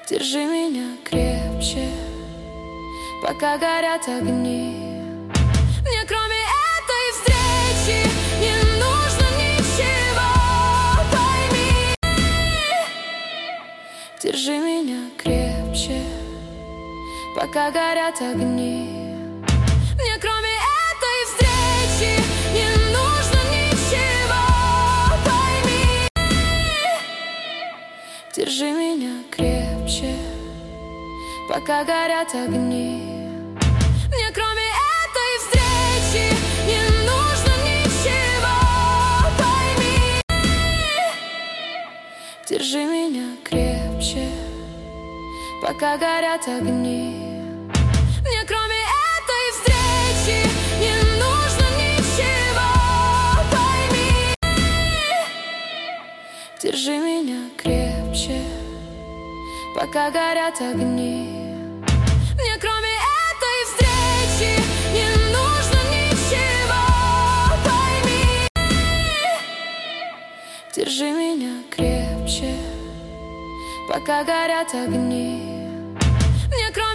Держи меня крепче, пока горят огни. Мне кроме этой встречи не нужно ничего, пойми. Держи меня крепче, пока горят огни. Мне кроме этой встречи не нужно ничего, пойми. Держи меня крепче, пока горят огни. Мне кроме этой встречи не нужно ничего, пойми. Держи меня крепче, пока горят огни. Мне кроме этой встречи не нужно ничего, пойми. Держи меня крепче, пока горят огни. Мне кроме этой встречи не нужно ничего, пойми. Держи меня крепче, пока горят огни. Мне кроме